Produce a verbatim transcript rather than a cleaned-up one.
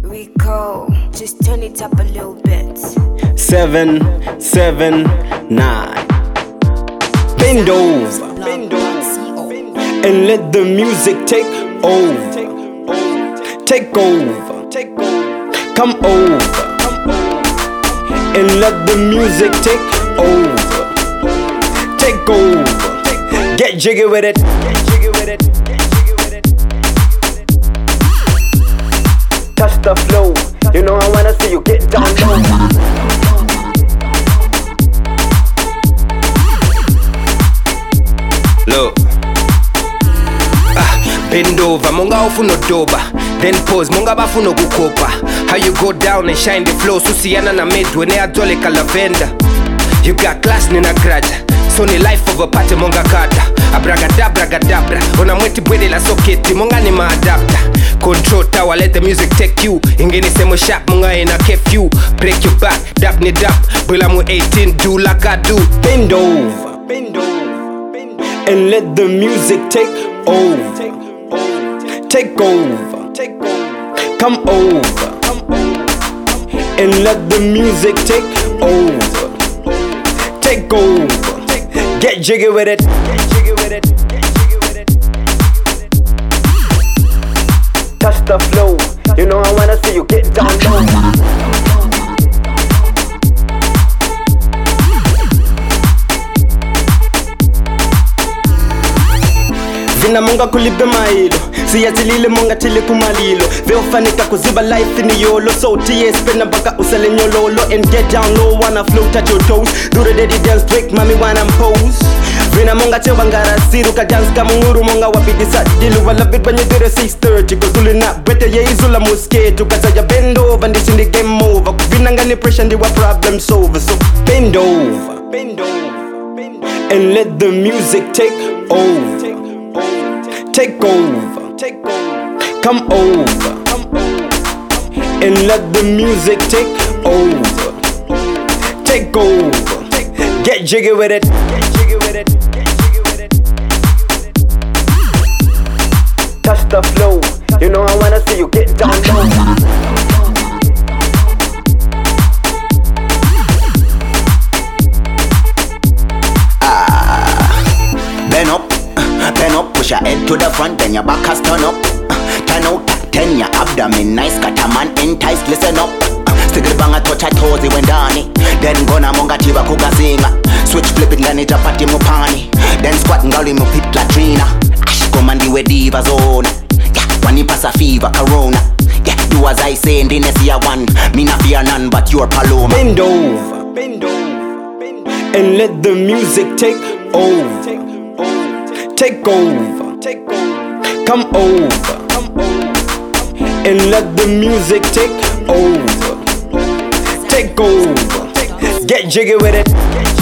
Rico, just turn it up a little bit. Seven, seven, nine. Bend over, bend over, and let the music take over. Take over, take over. Come over, and let the music take over. Take over, get jiggy with it. Touch the flow, you know I wanna see you get down low. Look, ah, bend over, monga ufuna doba. Then pause, monga bafuna kukopa. How you go down and shine the flow, susiana na medwe ne adole ka lavender. You got class nina graja, so ni life of a party monga kata. Abragadabra gadabra, ona mweti bwede la soketi, monga ni maadapta. Control tower, let the music take you. Ingeni semo sharp, monga ina kef you. Break your back, dap ni dap. Bila mu eighteen, do like I do. Bend over, bend over, and let the music take over. Take over, take over. Come over, and let the music take over. Take over, get jiggy with it. Touch the flow, you know I wanna see you get down low. Vina monga kulibe mailo, siyatilile monga tili kumalilo. Veofanika kuziba life in yolo, so T S spin baka usale nyololo. And get down low, wanna float at your toes. Do the daddy dance break, mami wanna pose. Vina monga chewa ngara siru ka dance ka munguru monga wapidisa dilu. I love it when you do the six thirty, cause uli na better ye izula musketu. Kasa ya bend over, this in the game over. Vina ngani pressure ndi wa problem solver. So bend over, bend over, and let the music take over. Take over, take over. Come over, and let the music take over. Take over, get jiggy with it. Touch the flow, you know I wanna see you get down low. Ah, bend up. Bend up, push your head to the front, then your back has turn up. Turn out, ten your abdomen nice, got a man enticed, listen up. Stick the banga touch a toes, when done. Then gonna monga tiba kuga singa. Switch flipping, then it chapati mupani. Then squat ngali mu pit latrina. Ash commandi we diva zone. Yeah, when you pass a fever, corona. Yeah, do as I say, and then I see a one. Me not fear none, but you're Paloma. Bend over, bend over, and let the music take over. Take over, take over. Come over, and let the music take over. Take over, get jiggy with it.